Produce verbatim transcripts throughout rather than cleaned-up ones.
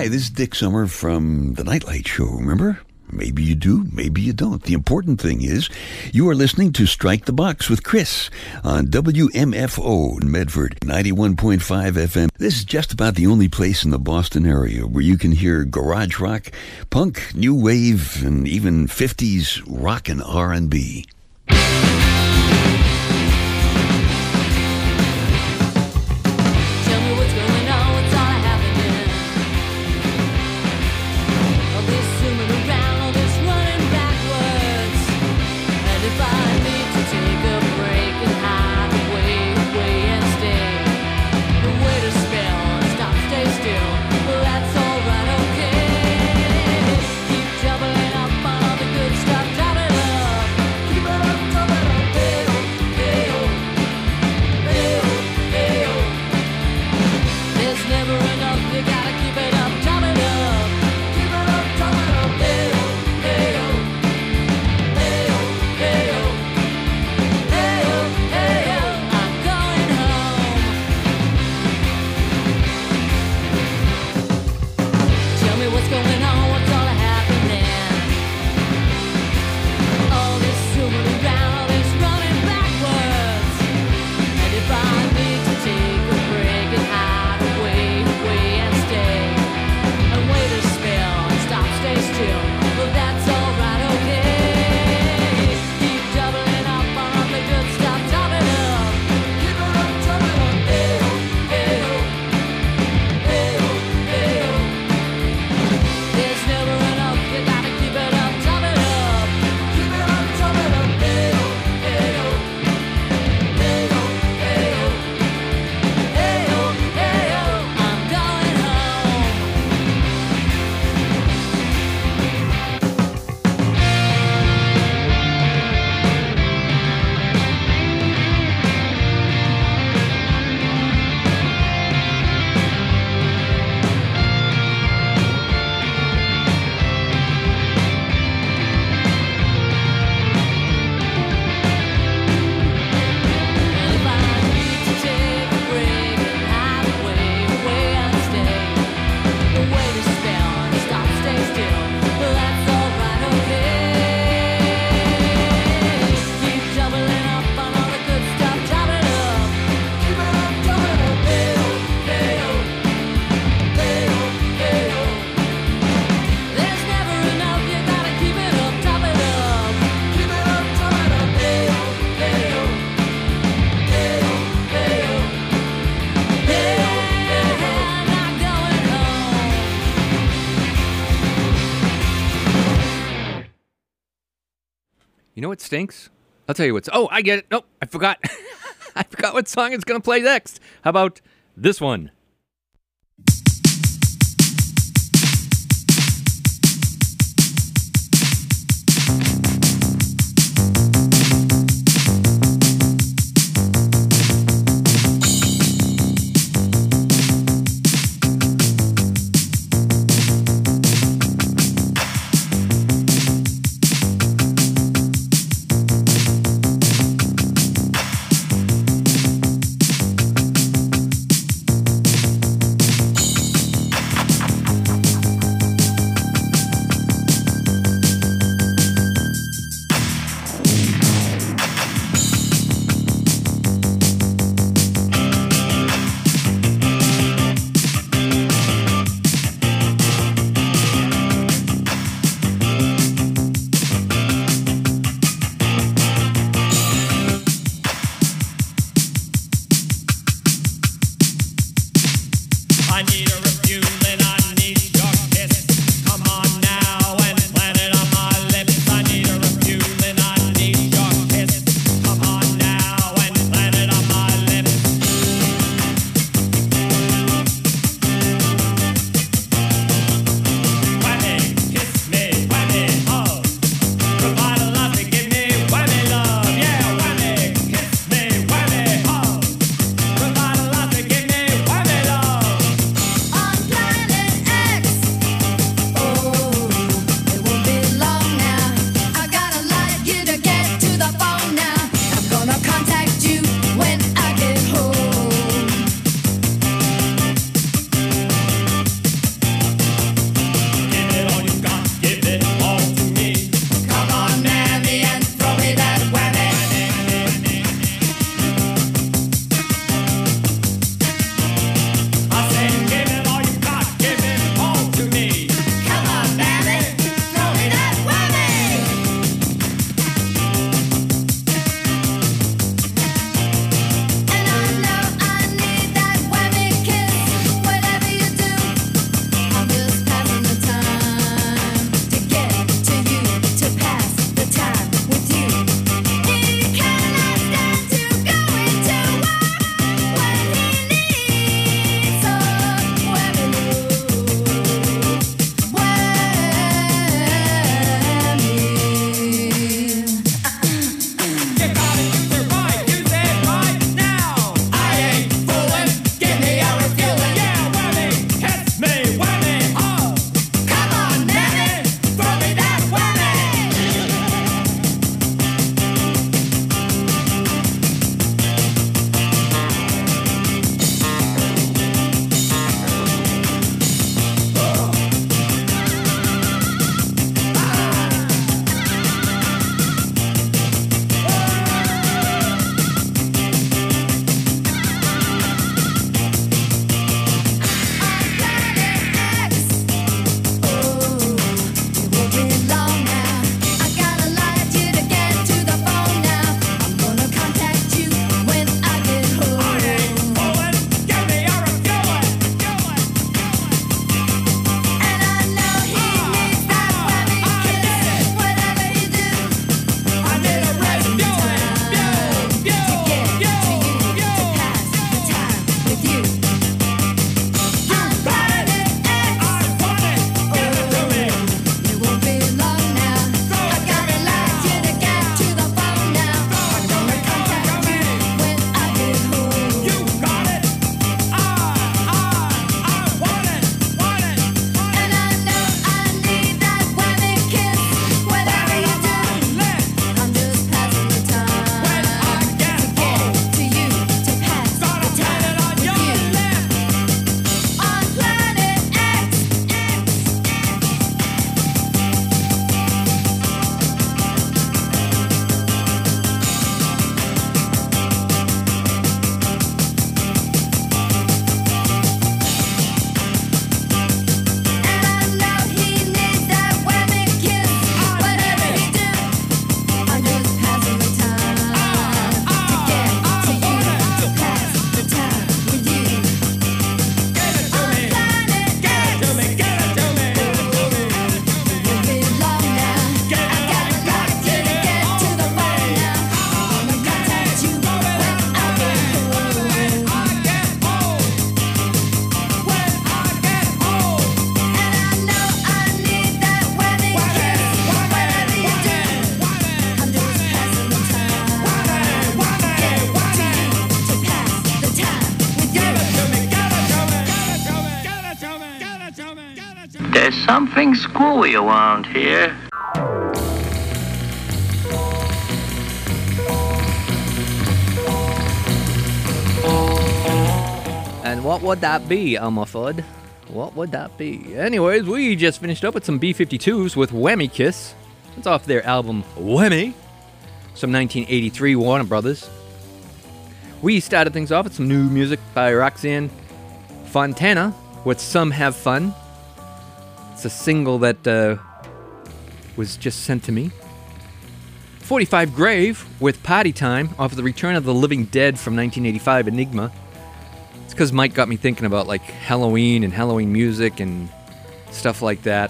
Hi, this is Dick Summer from The Nightlight Show, remember? Maybe you do, maybe you don't. The important thing is you are listening to Strike the Box with Chris on W M F O in Medford, ninety-one point five F M. This is just about the only place in the Boston area where you can hear garage rock, punk, new wave, and even fifties rock and R and B. You know what stinks? I'll tell you what's... Oh, I get it. Nope, I forgot. I forgot what song it's going to play next. How about this one? something screwy around here. And what would that be, Elmer Fudd? What would that be? Anyways, we just finished up with some B fifty-twos with Whammy Kiss. It's off their album Whammy, some nineteen eighty-three Warner Brothers. We started things off with some new music by Roxanne Fontana with Some Have Fun. It's a single that uh, was just sent to me. forty-five Grave with Party Time off of the Return of the Living Dead from nineteen eighty-five Enigma. It's because Mike got me thinking about like Halloween and Halloween music and stuff like that.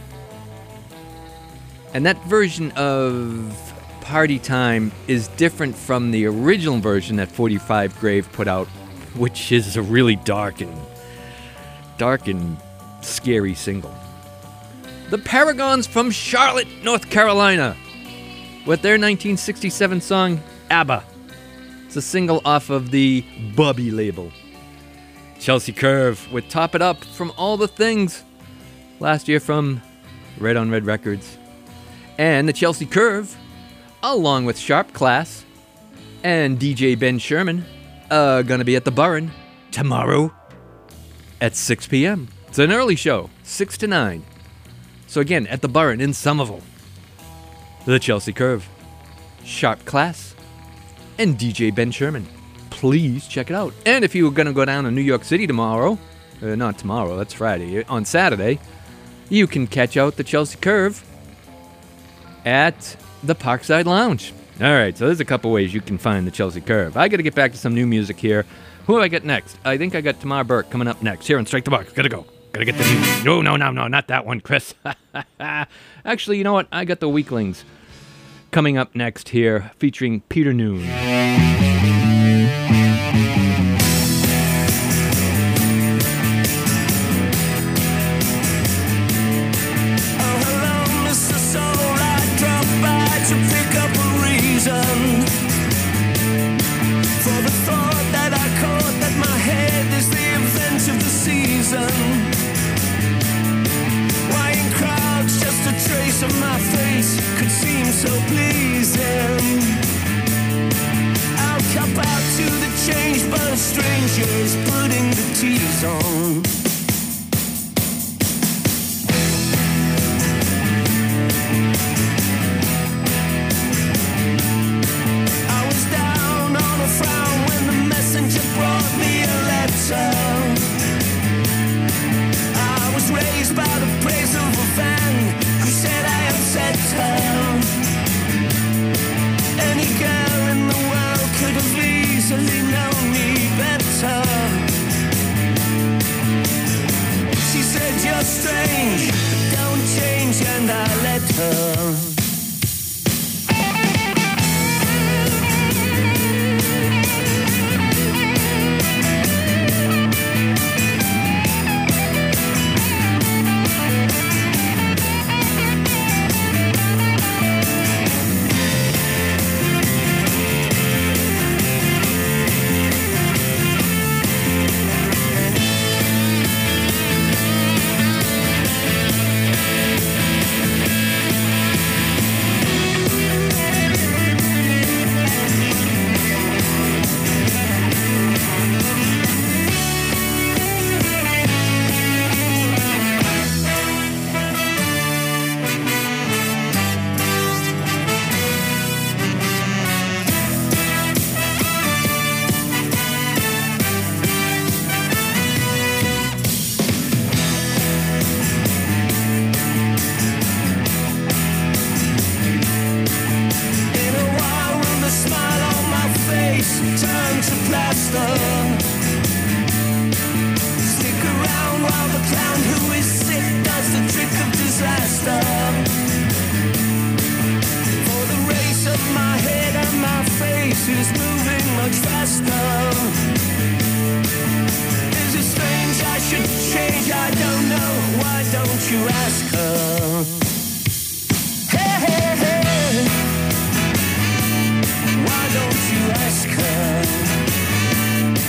And that version of Party Time is different from the original version that forty-five Grave put out, which is a really dark and dark and scary single. The Paragons from Charlotte, North Carolina, with their nineteen sixty-seven song ABBA. It's a single off of the Bubby label. Chelsea Curve with Top It Up from All the Things, last year from Red on Red Records. And the Chelsea Curve, along with Sharp Class and D J Ben Sherman, uh, gonna be at the Burren tomorrow at six p.m. It's an early show, six to nine. So again, at the Burren in Somerville. The Chelsea Curve, Sharp Class, and D J Ben Sherman. Please check it out. And if you were gonna go down to New York City tomorrow, uh, not tomorrow, that's Friday, on Saturday, you can catch out the Chelsea Curve at the Parkside Lounge. All right, so there's a couple ways you can find the Chelsea Curve. I got to get back to some new music here. Who do I get next? I think I got Tamar Burke coming up next here on Strike the Box. Gotta go. Gotta get the new. No, no, no, no, not that one, Chris. Actually, you know what? I got the Weaklings coming up next here, featuring Peter Noon. Of my face could seem so pleasing. I'll cop out to the change, but a stranger's putting the tease on. I was down on a frown when the messenger brought me a letter. I was raised by the praise of a fan who said I upset her. Any girl in the world could have easily known me better. She said you're strange, don't change, and I let her.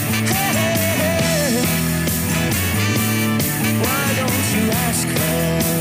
Why don't you ask her?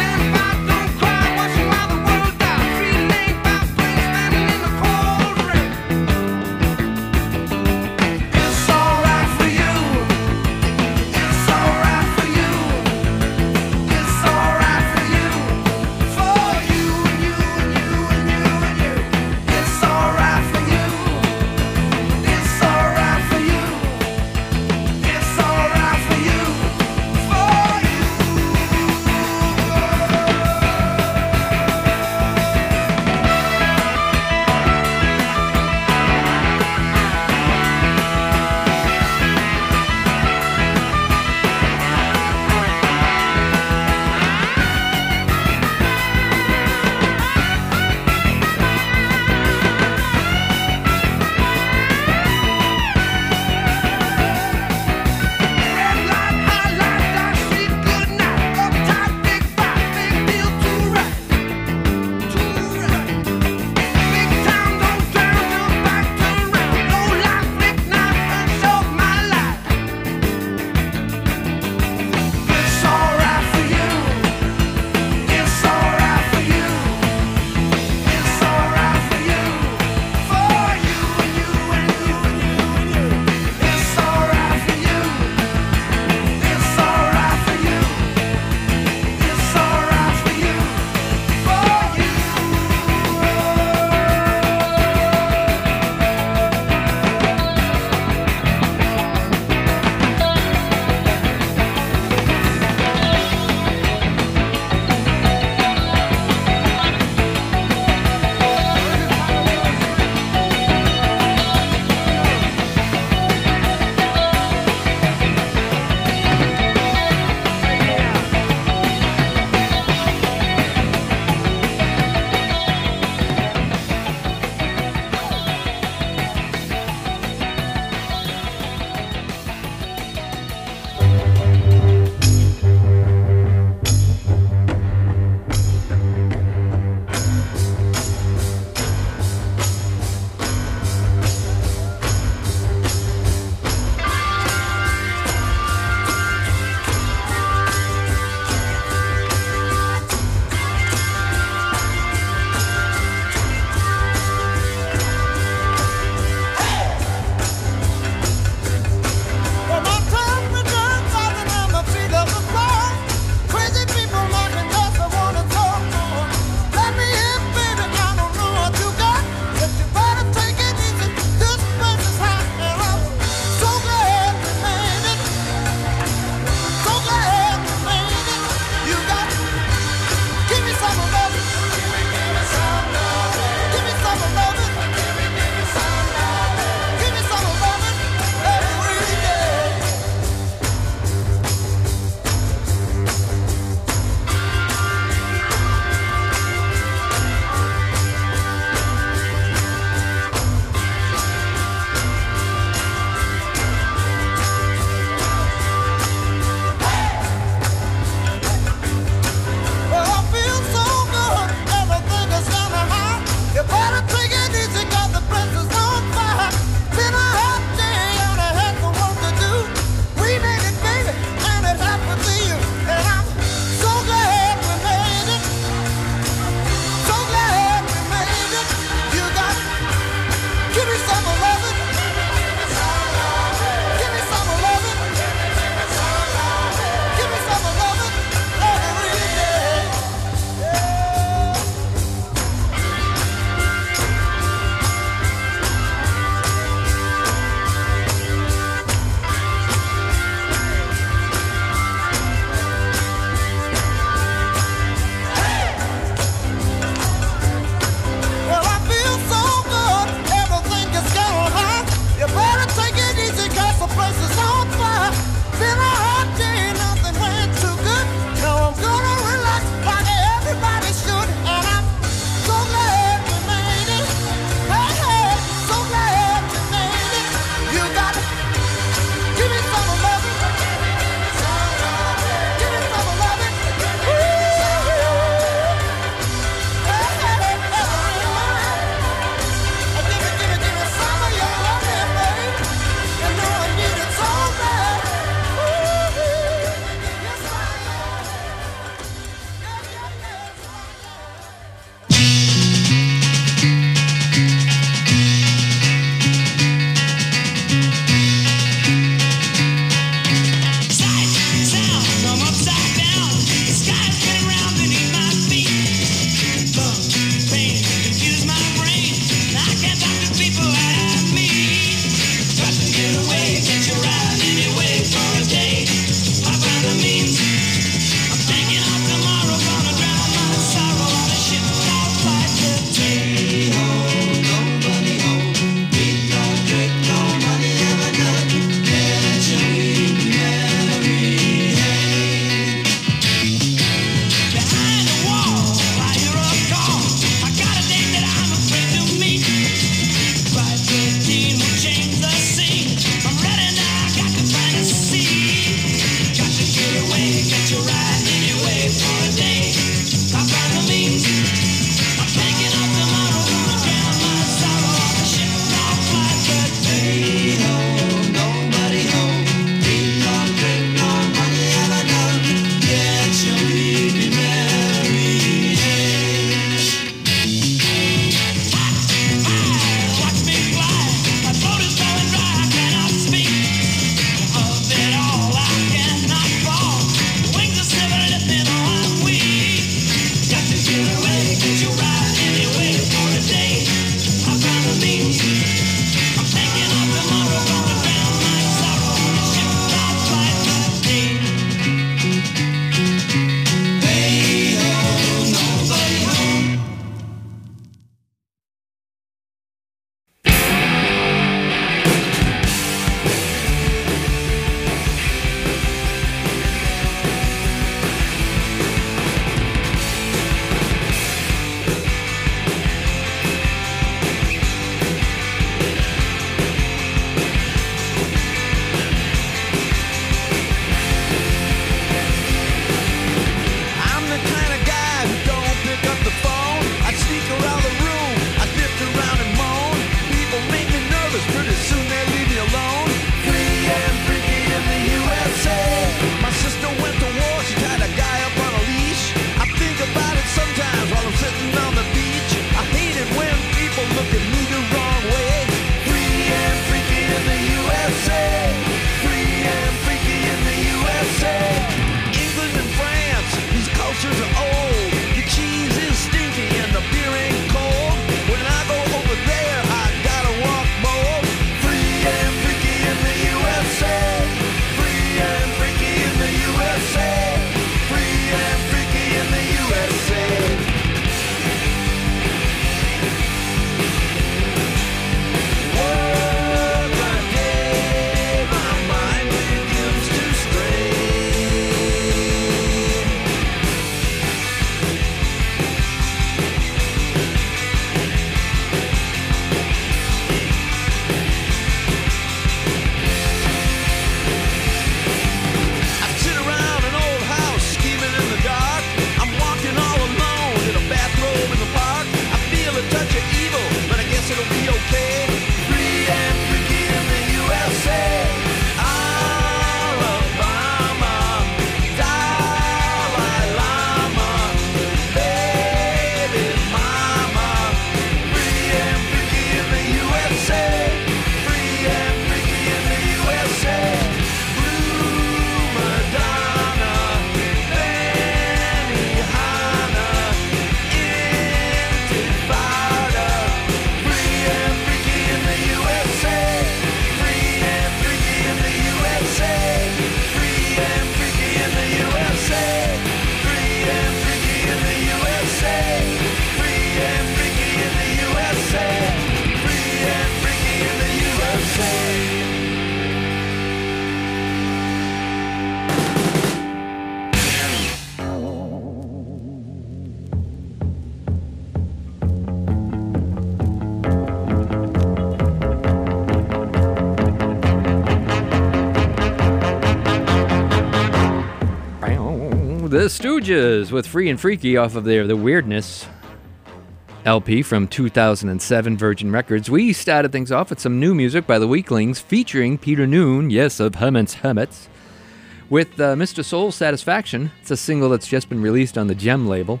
The Stooges with Free and Freaky off of their The Weirdness L P from two thousand seven, Virgin Records. We started things off with some new music by the Weaklings featuring Peter Noone, yes, of Herman's Hermits, with uh, Mister Soul Satisfaction. It's a single that's just been released on the Gem label.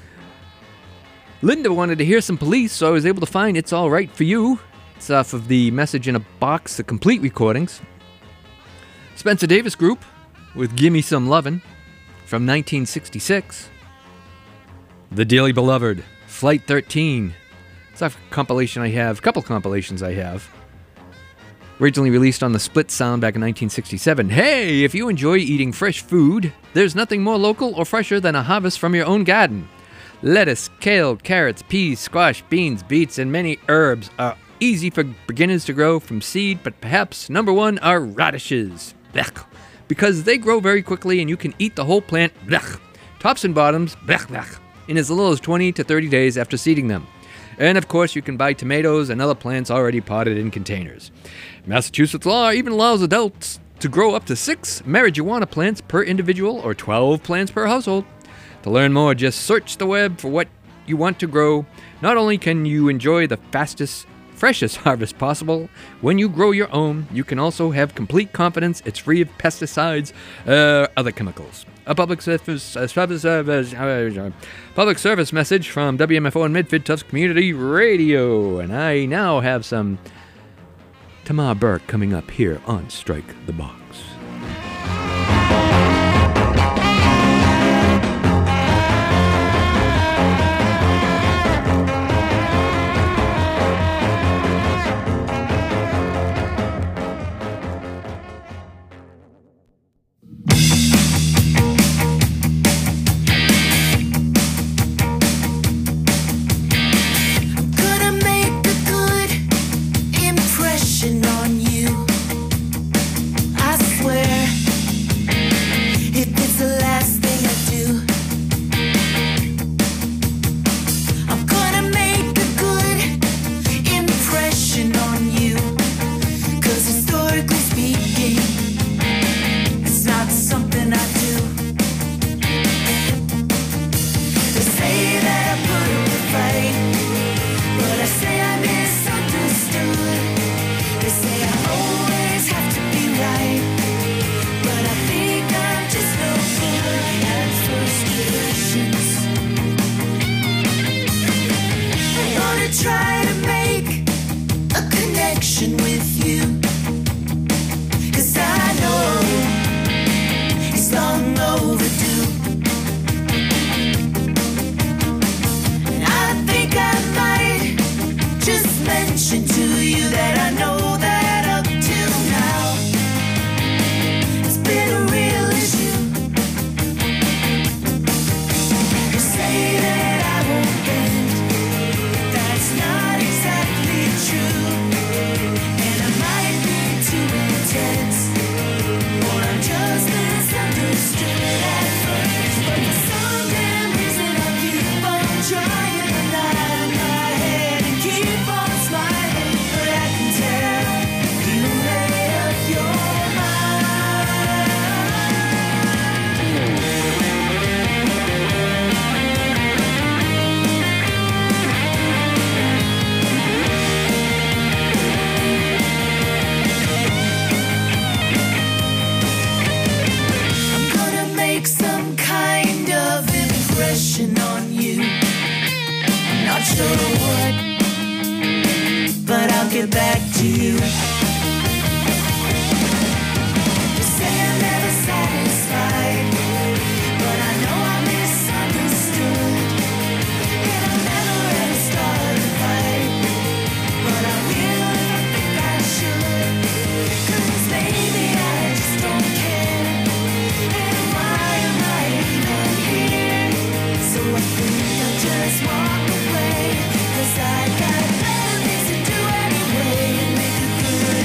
Linda wanted to hear some Police, so I was able to find It's All Right For You. It's off of the Message in a Box, the complete recordings. Spencer Davis Group with Gimme Some Lovin' from nineteen sixty-six. The Dearly Beloved, Flight thirteen. It's a compilation I have, a couple compilations I have. Originally released on the Split Sound back in nineteen sixty-seven. Hey, if you enjoy eating fresh food, there's nothing more local or fresher than a harvest from your own garden. Lettuce, kale, carrots, peas, squash, beans, beets, and many herbs are easy for beginners to grow from seed, but perhaps number one are radishes. Blech. Because they grow very quickly and you can eat the whole plant, blech, tops and bottoms, blech, blech, in as little as twenty to thirty days after seeding them. And of course, you can buy tomatoes and other plants already potted in containers. Massachusetts law even allows adults to grow up to six marijuana plants per individual or twelve plants per household. To learn more, just search the web for what you want to grow. Not only can you enjoy the fastest, freshest harvest possible when you grow your own, you can also have complete confidence it's free of pesticides, uh, other chemicals. A public service, uh, service, uh, public service message from W M F O and Medford Tufts Community Radio. And I now have some Tamar Burke coming up here on Strike the Box. Just walk away, 'cause I got better things to do anyway, and make a good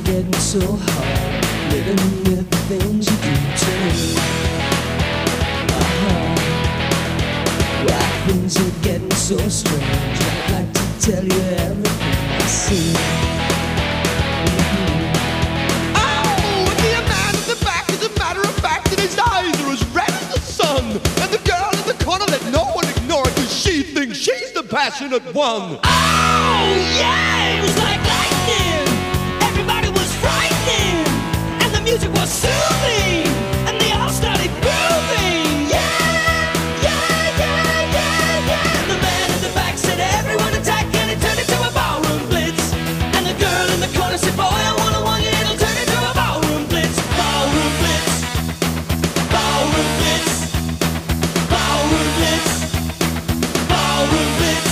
getting so hard, living with the things you do too. Uh-huh. Why things are getting so strange, I'd like to tell you everything I see. Mm-hmm. Oh, the man at the back, as a matter of fact, and his eyes are as red as the sun. And the girl in the corner, let no one ignore it, cause she thinks she's the passionate one. Oh, yeah, it was like lightning. Everybody was frightening, and the music was soothing, and they all started grooving. Yeah, yeah, yeah, yeah, yeah. The man in the back said everyone attack, and it turned into a ballroom blitz. And the girl in the corner said, boy, I wanna want you, it'll turn into a ballroom blitz. Ballroom blitz, ballroom blitz, ballroom blitz, ballroom blitz.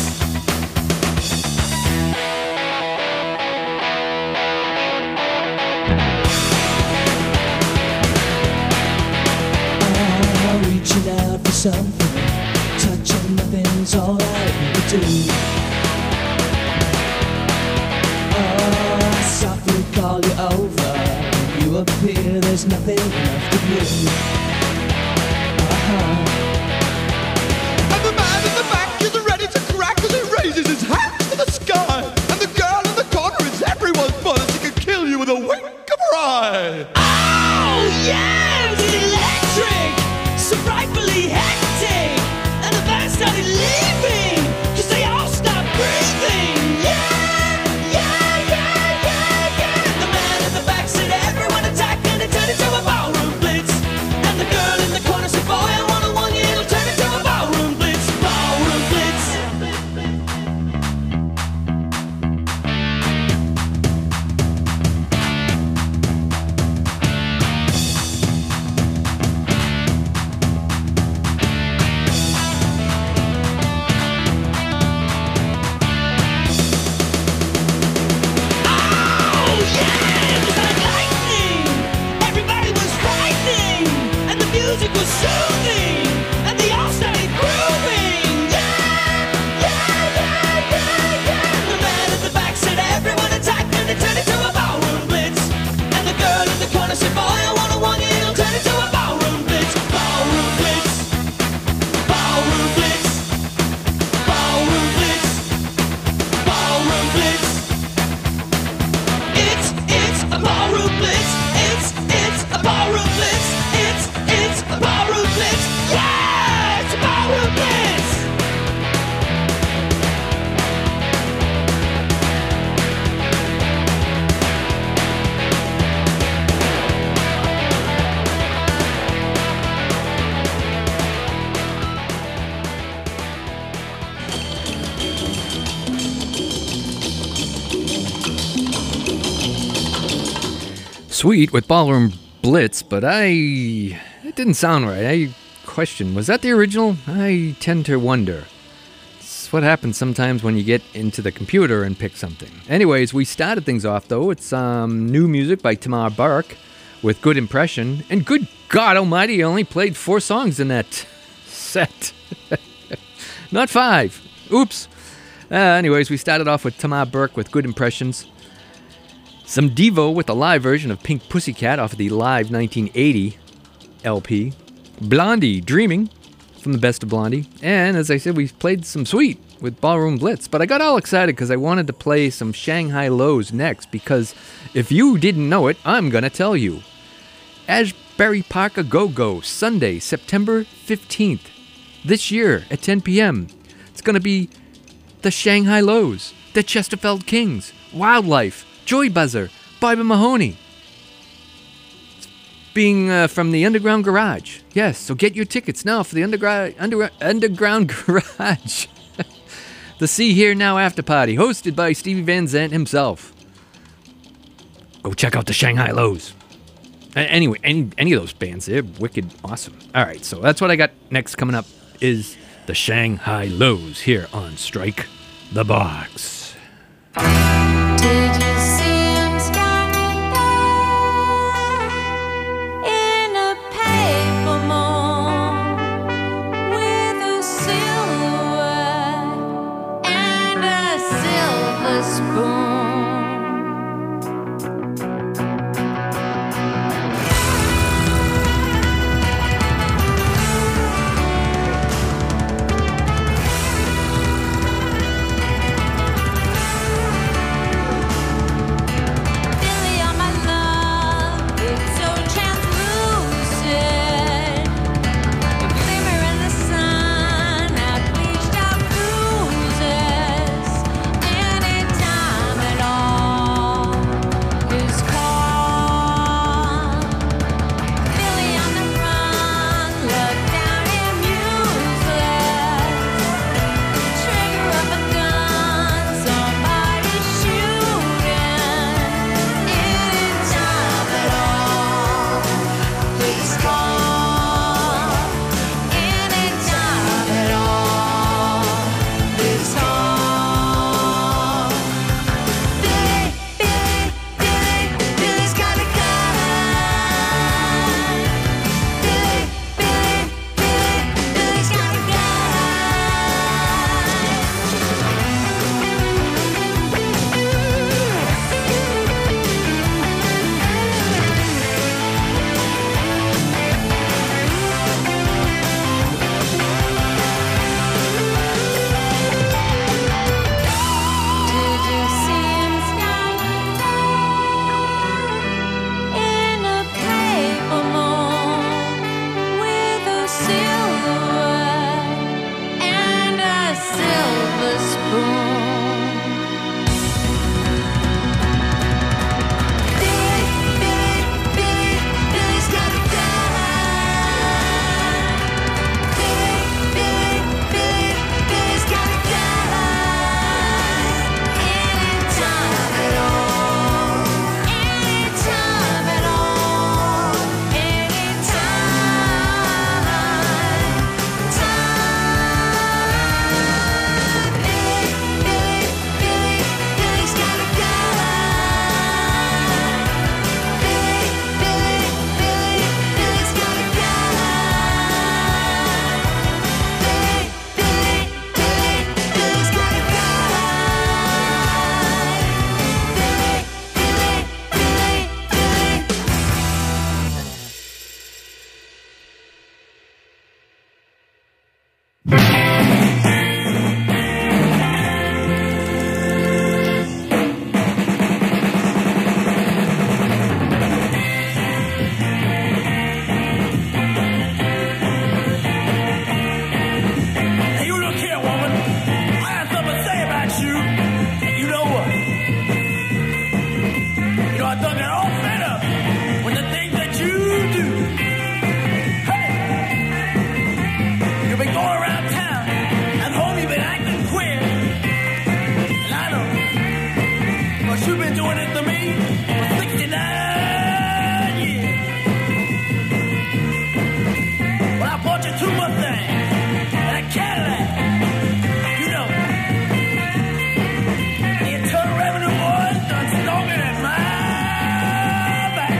Reaching out for something, touching nothing's all I ever do. Oh, I softly call you over, when you appear, there's nothing left of you. Uh-huh. And the man in the back is ready to crack as he raises his hands to the sky. And the girl in the corner is everyone's mother, she can kill you with a wink of her eye. Oh, yeah, it was electric, so frightfully hectic, and the band started leaving, cause they all stopped breathing. Yeah, yeah, yeah, yeah, yeah. The man in the back said everyone attack, and it turned into a ballroom blitz. And the girl in the corner said, boy, I wanna want you, it'll turn into a ballroom blitz. Ballroom blitz. Oh, yeah, it was like lightning. Everybody was frightening, and the music was soothing, and they all started grooving. Yeah, yeah, yeah, yeah, yeah. The man at the back said everyone attack, and it turned into a ballroom blitz. And the girl in the corner said, boy, I wanna want you, it'll turn into a ballroom blitz. Ballroom blitz, ballroom blitz, ballroom blitz, ballroom blitz. It's, it's a ballroom blitz. It's, it's a ballroom blitz. It's, it's a ballroom blitz. Yeah, it's a ballroom blitz. Sweet with Ballroom Blitz, but I... it didn't sound right. I question, was that the original? I tend to wonder. It's what happens sometimes when you get into the computer and pick something. Anyways, we started things off, though. It's um, new music by Tamar Burke with Good Impression. And good God almighty, I only played four songs in that set. Not five. Oops. Uh, anyways, we started off with Tamar Burke with Good Impressions. Some Devo with a live version of Pink Pussycat off of the Live nineteen eighty L P. Blondie, Dreaming, from the Best of Blondie. And as I said, we played some Sweet with Ballroom Blitz. But I got all excited because I wanted to play some Shanghai Lows next, because if you didn't know it, I'm going to tell you. Asbury Park A Go-Go, Sunday, September fifteenth, this year at ten p.m. It's going to be the Shanghai Lows, the Chesterfield Kings, Wildlife, Joy Buzzer, Bobby Mahoney. It's being uh, from the Underground Garage. Yes, so get your tickets now for the Underground under, Underground Garage. The See Here Now After Party, hosted by Stevie Van Zandt himself. Go check out the Shanghai Lows. Uh, anyway, any any of those bands, they're wicked awesome. All right, so that's what I got next coming up is the Shanghai Lows here on Strike the Box. Did you see him standing there in a paper mold with a silhouette and a silver spoon? all fed up with the things that you do. Hey, you've been going around town, and home you've been acting queer. And I know, but you've been doing it to me for sixty-nine years. Well, I bought you two Mustangs and a Cadillac. You know, the Internal Revenue Boys done stalking at my back.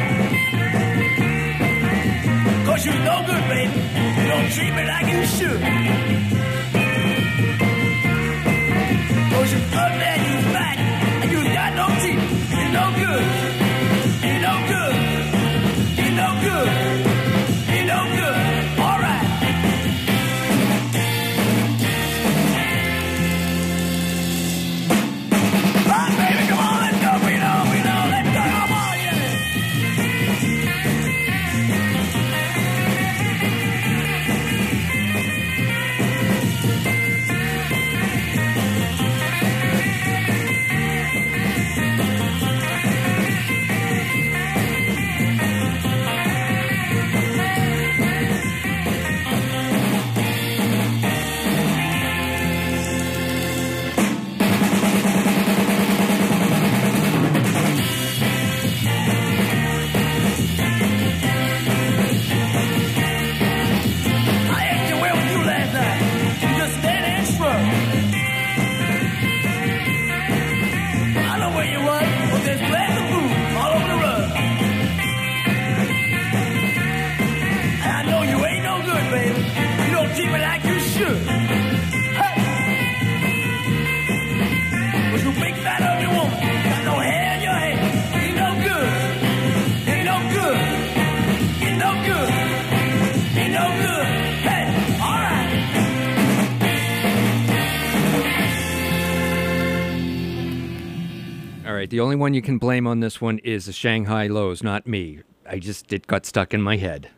Cause you no good, baby. You don't treat me like you should. Cause you ugly and you fat and you got no teeth. You no good. You no good. You no good. You no good. All right. Right, baby, come on, let's go. We know, we know, let's go. Come on, yeah. I asked you where was you last night. You just stand there and shrug. I know where you was, but there's glass of food all over the rug. And I know you ain't no good, baby. You don't treat me like you should. Hey! But you big fat ugly woman, got no hair in your head. You no good. You no good. You no good. You no good. Hey, all right. All right, the only one you can blame on this one is the Shanghai Lows, not me. I just, it got stuck in my head.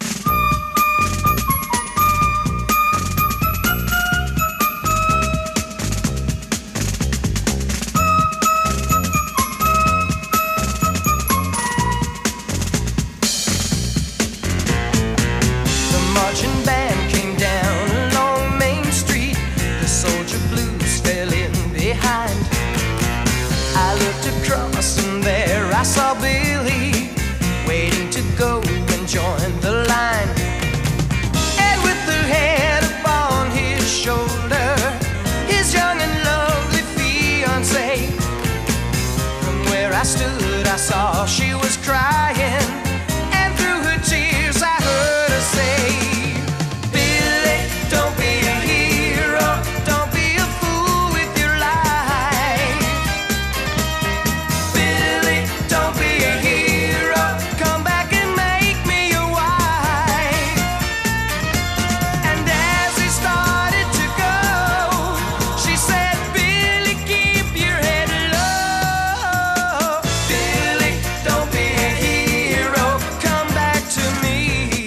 The marching band came down along Main Street. The soldier blues fell in behind. I looked across and there I saw Billy waiting to go and join the line. And with her head upon his shoulder, his young and lovely fiancée. From where I stood I saw she was crying, and through her tears I heard her say, Billy, don't be a hero, don't be a fool with your life. Billy, don't be a hero, come back and make me your wife. And as he started to go, she said, Billy, keep your head low. Billy, don't be a hero, come back to me.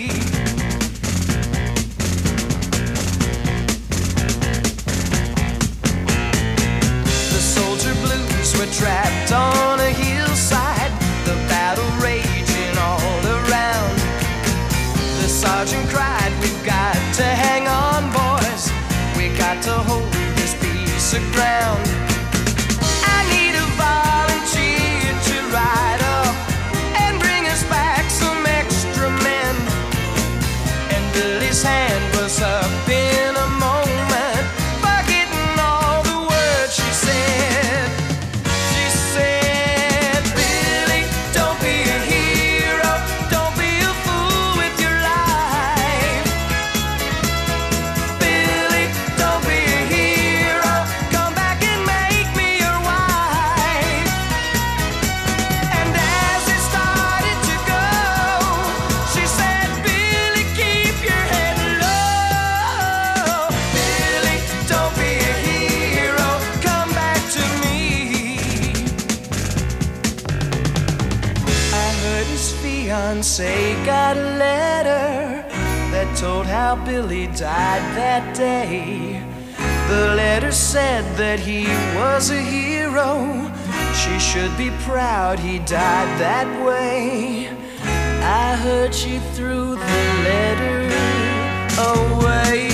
The soldier blues were trapped on a hillside, the battle raging all around. The sergeant cried, we've got to hang on, boys. We got to hold this piece of ground. I need a volunteer to ride up and bring us back some extra men. And Billy's hand was up in a moment, forgetting all the words she said. She said, Billy, don't be a hero, don't be a fool with your life. Billy, don't be a hero, come back and make me your wife. And as it started to go, she said, Billy, keep your head low. Billy, don't be a hero, come back to me. I heard his fiancée got a letter that told how Billy died that day. The letter said that he was a hero. she should be proud he died that way. I heard she threw the letter away.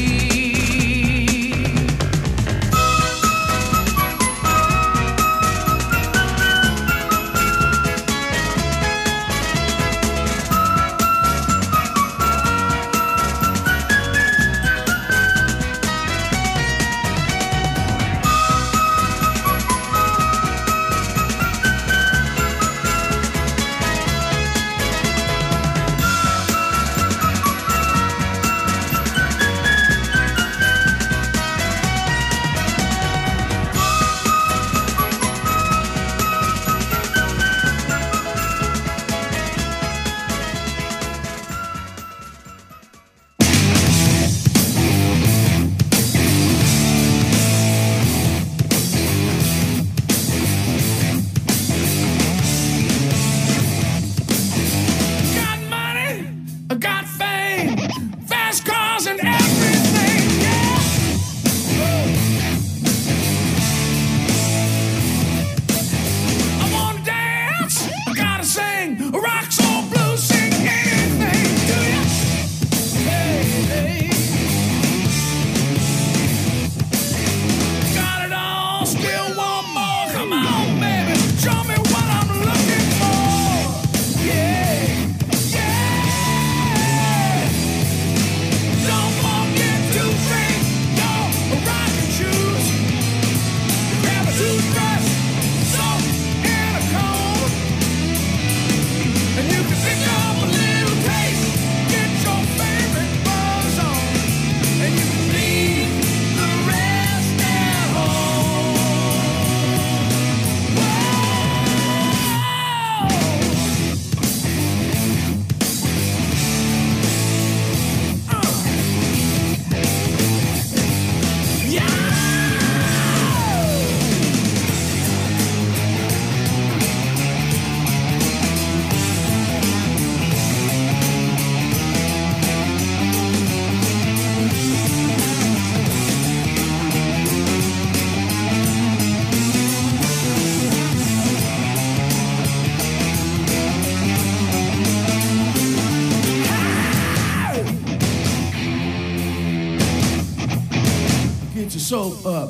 Soap up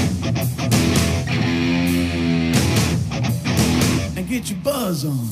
and get your buzz on.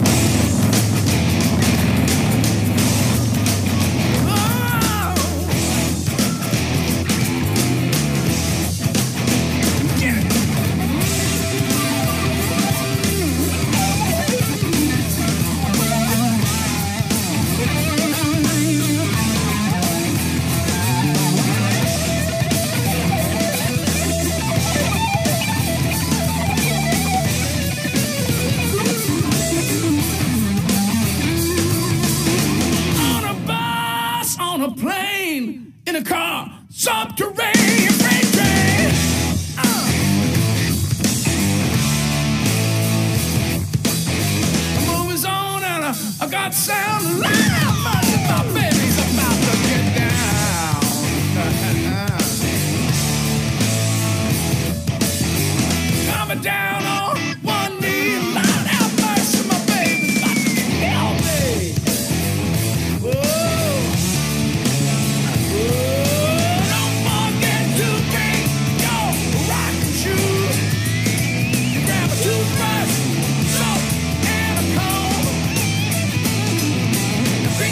Toothbrush, soap, and a comb.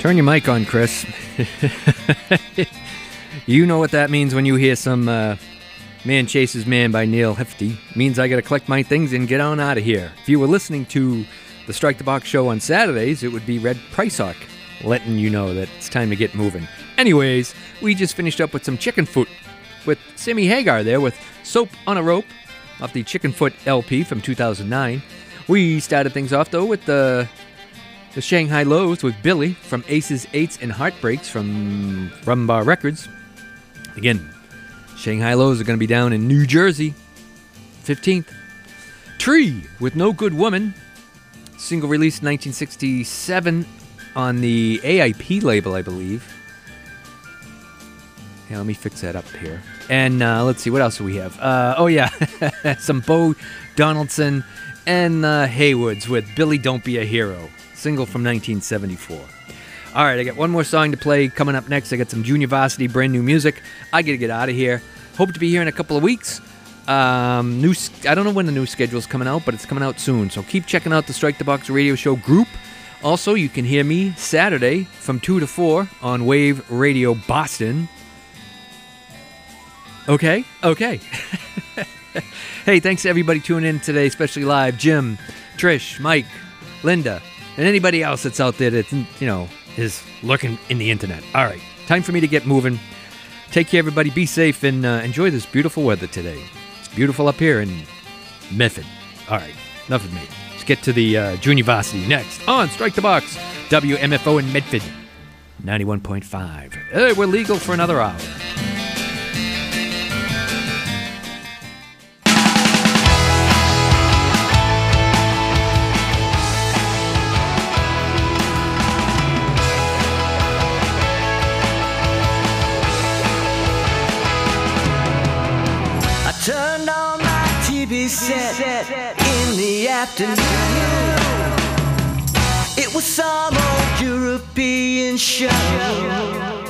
Turn your mic on, Chris. You know what that means when you hear some uh, Man Chases Man by Neil Hefti. Means I gotta collect my things and get on out of here. If you were listening to the Strike the Box show on Saturdays, it would be Red Priceock letting you know that it's time to get moving. Anyways, we just finished up with some Chicken Foot with Sammy Hagar there with Soap on a Rope off the Chicken Foot L P from two thousand nine. We started things off though with the the Shanghai Lows with Billy from Aces, Eights, and Heartbreaks from Rumbar Records. Again, Shanghai Lows are going to be down in New Jersey, fifteenth. Tree with No Good Woman, single released nineteen sixty-seven on the A I P label, I believe. Yeah, let me fix that up here. And uh, let's see, what else do we have? Uh, oh, yeah, some Bo Donaldson and uh, Haywoods with Billy Don't Be a Hero, single from nineteen seventy-four. All right, I got one more song to play coming up next. I got some Junior Varsity brand new music. I got to get out of here. Hope to be here in a couple of weeks. Um, new, I don't know when the new schedule is coming out, but it's coming out soon. So keep checking out the Strike the Box Radio Show group. Also, you can hear me Saturday from two to four on Wave Radio Boston. Okay, okay. Hey, thanks to everybody tuning in today, especially live. Jim, Trish, Mike, Linda, and anybody else that's out there that, you know, is lurking in the internet. All right, time for me to get moving. Take care, everybody. Be safe and uh, enjoy this beautiful weather today. It's beautiful up here in Medford. All right, enough of me. Let's get to the uh, Junior Varsity next on Strike the Box, W M F O in Medford, ninety-one point five. Hey, we're legal for another hour. Turned on my T V set in the afternoon. It was some old European show.